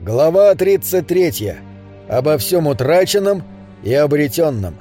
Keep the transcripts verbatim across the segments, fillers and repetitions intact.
Глава тридцать третья. Обо всем утраченном и обретенном.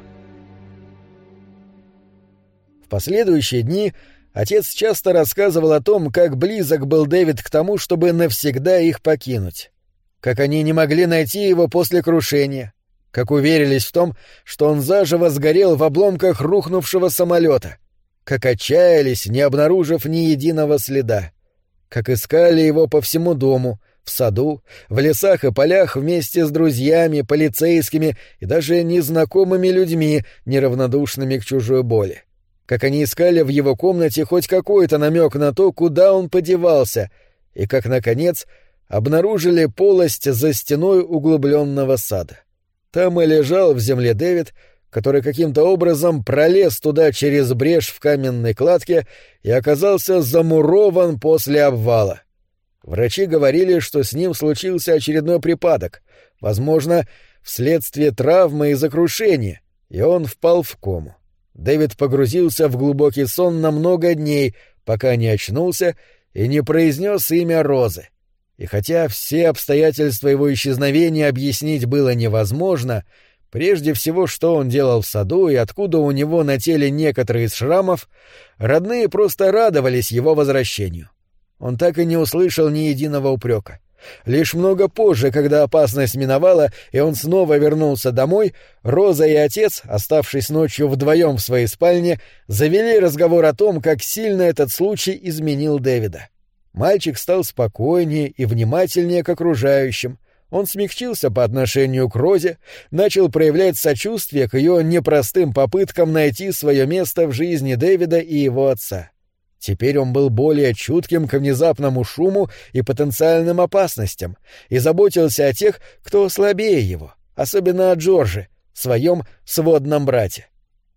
В последующие дни отец часто рассказывал о том, как близок был Дэвид к тому, чтобы навсегда их покинуть. Как они не могли найти его после крушения. Как уверились в том, что он заживо сгорел в обломках рухнувшего самолета. Как отчаялись, не обнаружив ни единого следа. Как искали его по всему дому, в саду, в лесах и полях вместе с друзьями, полицейскими и даже незнакомыми людьми, неравнодушными к чужой боли. Как они искали в его комнате хоть какой-то намек на то, куда он подевался, и как, наконец, обнаружили полость за стеной углубленного сада. Там и лежал в земле Дэвид, который каким-то образом пролез туда через брешь в каменной кладке и оказался замурован после обвала. Врачи говорили, что с ним случился очередной припадок, возможно, вследствие травмы и крушения, и он впал в кому. Дэвид погрузился в глубокий сон на много дней, пока не очнулся и не произнес имя Розы. И хотя все обстоятельства его исчезновения объяснить было невозможно, прежде всего, что он делал в саду и откуда у него на теле некоторые из шрамов, родные просто радовались его возвращению. Он так и не услышал ни единого упрека. Лишь много позже, когда опасность миновала, и он снова вернулся домой, Роза и отец, оставшись ночью вдвоем в своей спальне, завели разговор о том, как сильно этот случай изменил Дэвида. Мальчик стал спокойнее и внимательнее к окружающим. Он смягчился по отношению к Розе, начал проявлять сочувствие к ее непростым попыткам найти свое место в жизни Дэвида и его отца. Теперь он был более чутким к внезапному шуму и потенциальным опасностям и заботился о тех, кто слабее его, особенно о Джорже, своем сводном брате.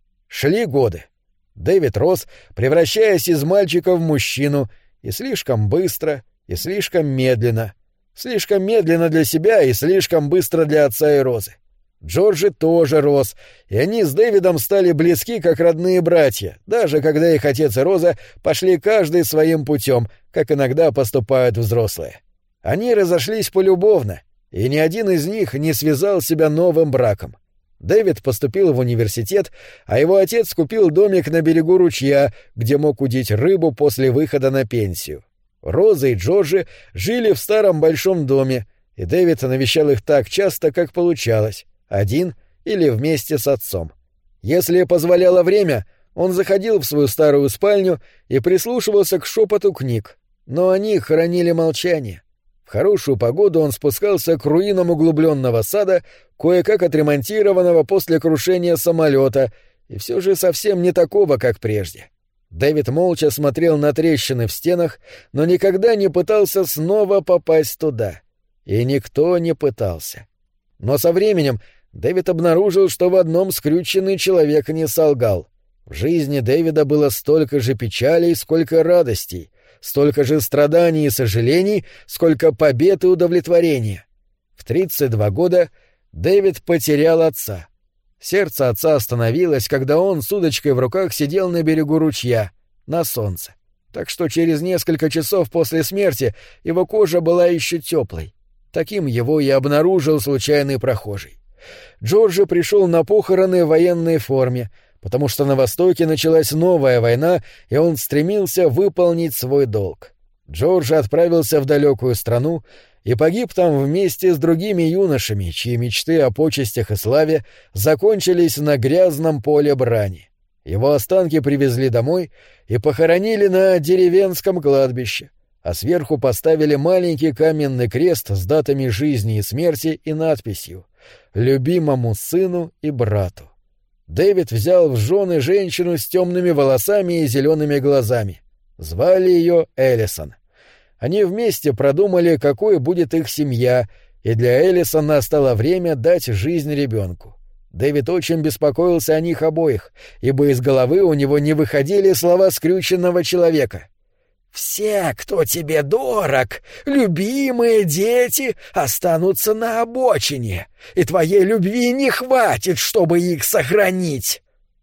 Шли годы. Дэвид рос, превращаясь из мальчика в мужчину, и слишком быстро, и слишком медленно. Слишком медленно для себя и слишком быстро для отца и Розы. Джорджи тоже рос, и они с Дэвидом стали близки, как родные братья, даже когда их отец и Роза пошли каждый своим путем, как иногда поступают взрослые. Они разошлись полюбовно, и ни один из них не связал себя новым браком. Дэвид поступил в университет, а его отец купил домик на берегу ручья, где мог удить рыбу после выхода на пенсию. Роза и Джорджи жили в старом большом доме, и Дэвид навещал их так часто, как получалось. Один или вместе с отцом. Если позволяло время, он заходил в свою старую спальню и прислушивался к шепоту книг, но они хранили молчание. В хорошую погоду он спускался к руинам углубленного сада, кое-как отремонтированного после крушения самолета, и все же совсем не такого, как прежде. Дэвид молча смотрел на трещины в стенах, но никогда не пытался снова попасть туда. И никто не пытался. Но со временем Дэвид обнаружил, что в одном скрюченный человек не солгал. В жизни Дэвида было столько же печалей, сколько радостей, столько же страданий и сожалений, сколько побед и удовлетворения. В тридцать два года Дэвид потерял отца. Сердце отца остановилось, когда он с удочкой в руках сидел на берегу ручья, на солнце. Так что через несколько часов после смерти его кожа была еще теплой. Таким его и обнаружил случайный прохожий. Джорджи пришел на похороны в военной форме, потому что на Востоке началась новая война, и он стремился выполнить свой долг. Джорджи отправился в далекую страну и погиб там вместе с другими юношами, чьи мечты о почестях и славе закончились на грязном поле брани. Его останки привезли домой и похоронили на деревенском кладбище, а сверху поставили маленький каменный крест с датами жизни и смерти и надписью «Любимому сыну и брату». Дэвид взял в жены женщину с темными волосами и зелеными глазами. Звали ее Эллисон. Они вместе продумали, какой будет их семья, и для Эллисон настало время дать жизнь ребенку. Дэвид очень беспокоился о них обоих, ибо из головы у него не выходили слова скрюченного человека. «Все, кто тебе дорог, любимые дети, останутся на обочине, и твоей любви не хватит, чтобы их сохранить».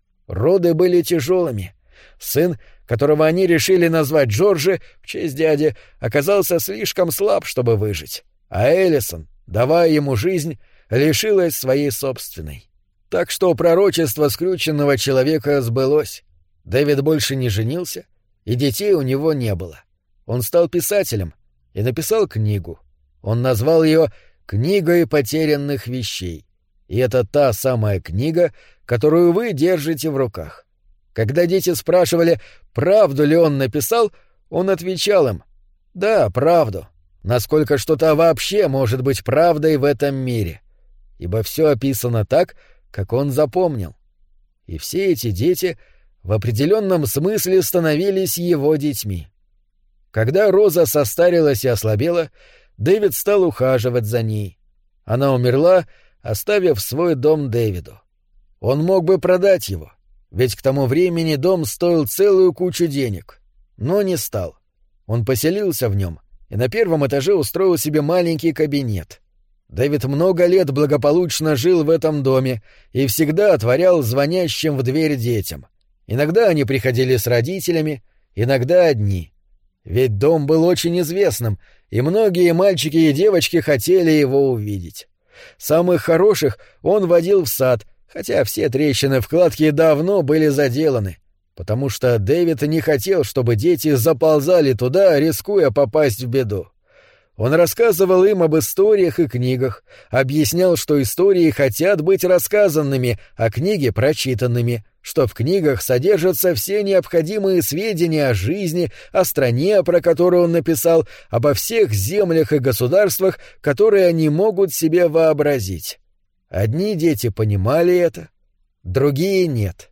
Роды были тяжелыми. Сын, которого они решили назвать Джорджи в честь дяди, оказался слишком слаб, чтобы выжить. А Эллисон, давая ему жизнь, лишилась своей собственной. Так что пророчество скрюченного человека сбылось. Дэвид больше не женился, и детей у него не было. Он стал писателем и написал книгу. Он назвал ее «Книгой потерянных вещей». И это та самая книга, которую вы держите в руках. Когда дети спрашивали, правду ли он написал, он отвечал им: «Да, правду. Насколько что-то вообще может быть правдой в этом мире. Ибо все описано так, как он запомнил». И все эти дети в определенном смысле становились его детьми. Когда Роза состарилась и ослабела, Дэвид стал ухаживать за ней. Она умерла, оставив свой дом Дэвиду. Он мог бы продать его, ведь к тому времени дом стоил целую кучу денег, но не стал. Он поселился в нем и на первом этаже устроил себе маленький кабинет. Дэвид много лет благополучно жил в этом доме и всегда отворял звонящим в дверь детям. Иногда они приходили с родителями, иногда одни. Ведь дом был очень известным, и многие мальчики и девочки хотели его увидеть. Самых хороших он водил в сад, хотя все трещины в кладке давно были заделаны, потому что Дэвид не хотел, чтобы дети заползали туда, рискуя попасть в беду. Он рассказывал им об историях и книгах, объяснял, что истории хотят быть рассказанными, а книги — прочитанными, что в книгах содержатся все необходимые сведения о жизни, о стране, про которую он написал, обо всех землях и государствах, которые они могут себе вообразить. Одни дети понимали это, другие — нет.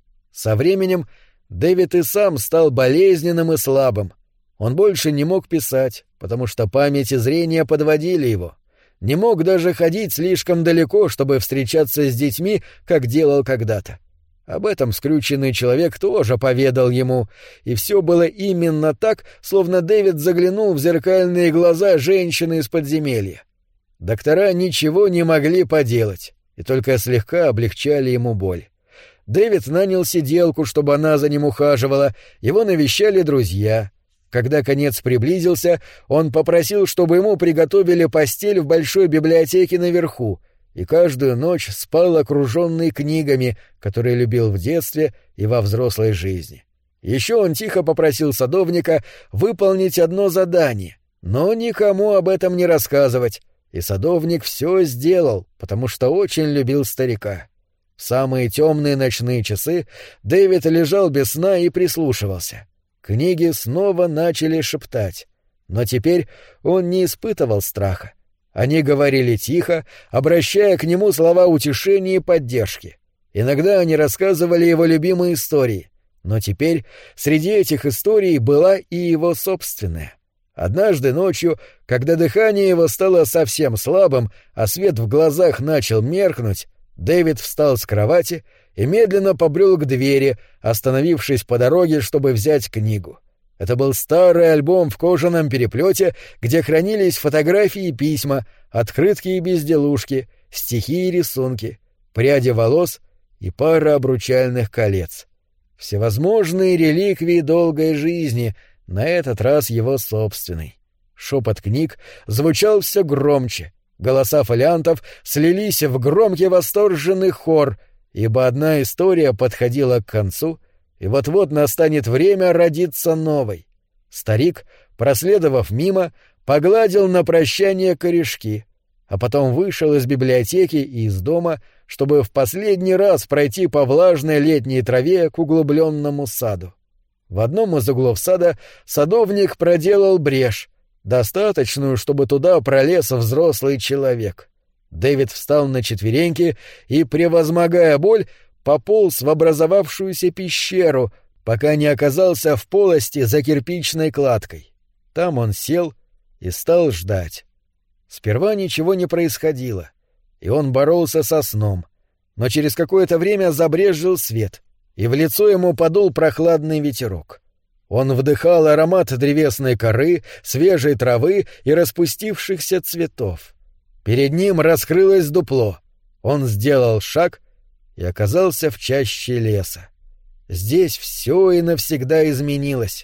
Со временем Дэвид и сам стал болезненным и слабым. Он больше не мог писать, потому что память и зрение подводили его. Не мог даже ходить слишком далеко, чтобы встречаться с детьми, как делал когда-то. Об этом скрюченный человек тоже поведал ему, и все было именно так, словно Дэвид заглянул в зеркальные глаза женщины из подземелья. Доктора ничего не могли поделать, и только слегка облегчали ему боль. Дэвид нанял сиделку, чтобы она за ним ухаживала, его навещали друзья. Когда конец приблизился, он попросил, чтобы ему приготовили постель в большой библиотеке наверху, и каждую ночь спал окруженный книгами, которые любил в детстве и во взрослой жизни. Еще он тихо попросил садовника выполнить одно задание, но никому об этом не рассказывать, и садовник все сделал, потому что очень любил старика. В самые темные ночные часы Дэвид лежал без сна и прислушивался. Книги снова начали шептать, но теперь он не испытывал страха. Они говорили тихо, обращая к нему слова утешения и поддержки. Иногда они рассказывали его любимые истории, но теперь среди этих историй была и его собственная. Однажды ночью, когда дыхание его стало совсем слабым, а свет в глазах начал меркнуть, Дэвид встал с кровати и медленно побрел к двери, остановившись по дороге, чтобы взять книгу. Это был старый альбом в кожаном переплете, где хранились фотографии и письма, открытки и безделушки, стихи и рисунки, пряди волос и пара обручальных колец. Всевозможные реликвии долгой жизни, на этот раз его собственной. Шепот книг звучал все громче. Голоса фолиантов слились в громкий восторженный хор, ибо одна история подходила к концу, и вот-вот настанет время родиться новой. Старик, проследовав мимо, погладил на прощание корешки, а потом вышел из библиотеки и из дома, чтобы в последний раз пройти по влажной летней траве к углубленному саду. В одном из углов сада садовник проделал брешь, достаточную, чтобы туда пролез взрослый человек. Дэвид встал на четвереньки и, превозмогая боль, пополз в образовавшуюся пещеру, пока не оказался в полости за кирпичной кладкой. Там он сел и стал ждать. Сперва ничего не происходило, и он боролся со сном, но через какое-то время забрезжил свет, и в лицо ему подул прохладный ветерок. Он вдыхал аромат древесной коры, свежей травы и распустившихся цветов. Перед ним раскрылось дупло. Он сделал шаг и оказался в чаще леса. Здесь все и навсегда изменилось.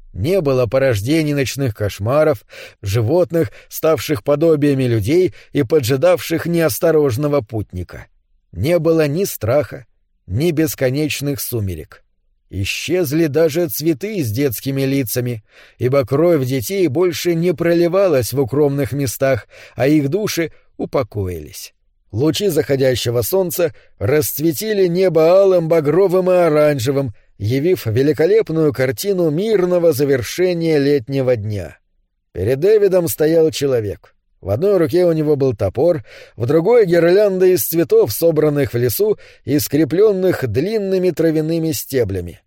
Не было порождений ночных кошмаров, животных, ставших подобиями людей и поджидавших неосторожного путника. Не было ни страха, ни бесконечных сумерек. Исчезли даже цветы с детскими лицами, ибо кровь детей больше не проливалась в укромных местах, а их души упокоились. Лучи заходящего солнца расцветили небо алым, багровым и оранжевым, явив великолепную картину мирного завершения летнего дня. Перед Дэвидом стоял человек. В одной руке у него был топор, в другой — гирлянда из цветов, собранных в лесу и скрепленных длинными травяными стеблями.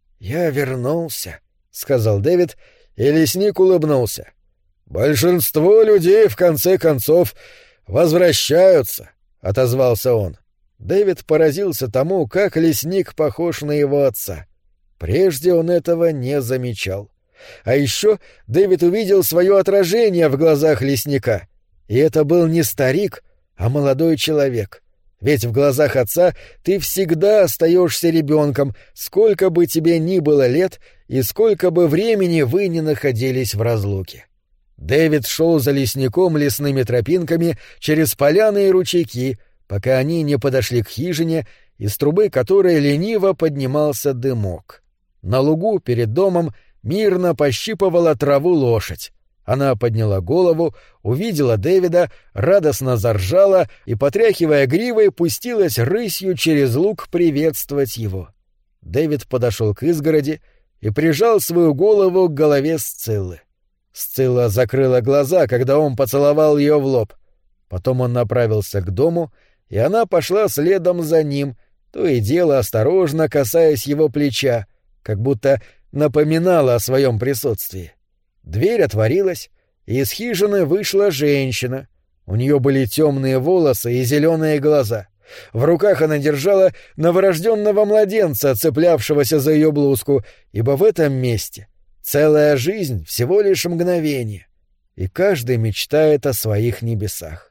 «Я вернулся», — сказал Дэвид, и лесник улыбнулся. «Большинство людей, в конце концов, возвращаются», — отозвался он. Дэвид поразился тому, как лесник похож на его отца. Прежде он этого не замечал. А еще Дэвид увидел свое отражение в глазах лесника. И это был не старик, а молодой человек. Ведь в глазах отца ты всегда остаешься ребенком, сколько бы тебе ни было лет и сколько бы времени вы ни находились в разлуке. Дэвид шел за лесником лесными тропинками через поляны и ручейки, пока они не подошли к хижине, из трубы которой лениво поднимался дымок. На лугу перед домом мирно пощипывала траву лошадь. Она подняла голову, увидела Дэвида, радостно заржала и, потряхивая гривой, пустилась рысью через луг приветствовать его. Дэвид подошел к изгороди и прижал свою голову к голове Сциллы. Сцилла закрыла глаза, когда он поцеловал ее в лоб. Потом он направился к дому, и она пошла следом за ним, то и дело осторожно касаясь его плеча, как будто напоминала о своем присутствии. Дверь отворилась, и из хижины вышла женщина. У нее были темные волосы и зеленые глаза. В руках она держала новорожденного младенца, цеплявшегося за ее блузку, ибо в этом месте целая жизнь — всего лишь мгновение, и каждый мечтает о своих небесах.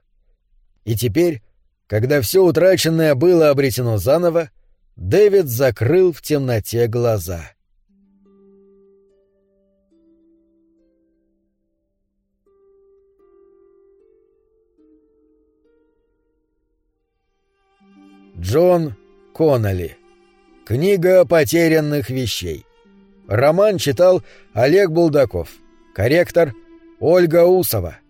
И теперь, когда все утраченное было обретено заново, Дэвид закрыл в темноте глаза. Джон Коннелли. Книга потерянных вещей. Роман читал Олег Булдаков. Корректор Ольга Усова.